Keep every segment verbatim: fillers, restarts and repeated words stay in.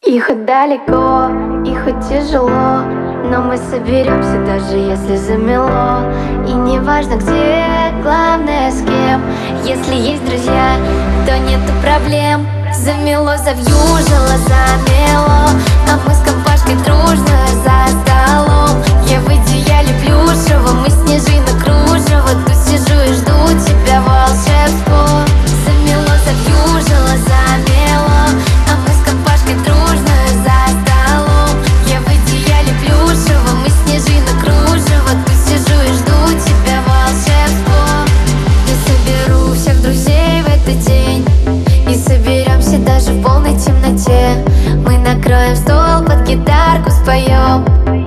И хоть далеко, и хоть тяжело, но мы соберемся, даже если замело. И не важно где, главное с кем. Если есть друзья, то нету проблем. Замело, завьюжило, замело, а мы с компашкой дружно за столом. Я в идеале плюшево, мы снежинок кружево. Тут сижу и жду тебя, волшебство. Замело, завьюжило, замело, а мы с компашкой дружно за столом. Я в идеале плюшево, мы снежинок кружево. Тут сижу и жду тебя, волшебство. Я соберу всех друзей в этот день и соберемся даже в полной темноте. Мы накроем стол, под гитарку споем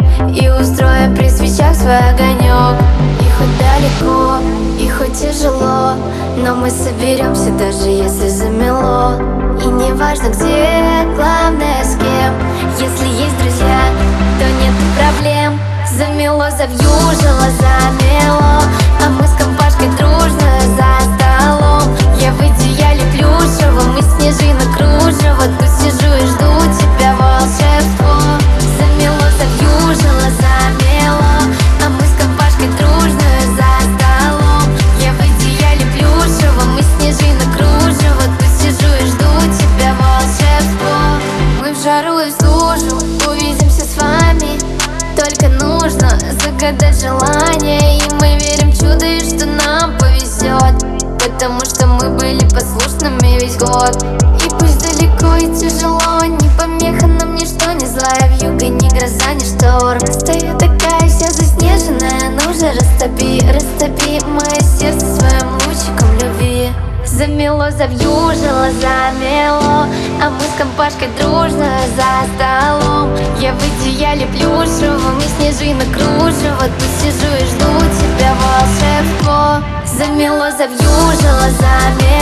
и устроим при свечах свой огонек. И хоть далеко, и хоть тяжело, но мы соберемся, даже если замело. И не важно где, главное с кем. Если есть друзья, то нет проблем. Замело, завьюжило, замело, а мы с компашкой дружно за столом. Я в идеале плюшево, мы снежинок кружево. Тут сижу и жду тебя, волшебство. Замело, завьюжило, замело, а мы с компашкой дружно за столом. Я в идеале плюшево, мы снежинок кружево. Тут сижу и жду тебя, волшебство. Мы в жару и в стужу увидимся с вами. Только нужно загадать желание, и мы верим в чудо, и что нам повезет, потому что мы были послушными весь год. И пусть далеко и тяжело, не помеха нам ничто, не злая вьюга, ни гроза, ни шторм. Стою такая вся заснеженная, ну же растопи, растопи мое сердце своим лучиком любви. Замело, завьюжило, замело, а мы с компашкой дружно за столом. Я в идеале плюшево, мы снежинок кружево. Тут сижу и жду тебя, волшебство. Замело, завьюжило, замело.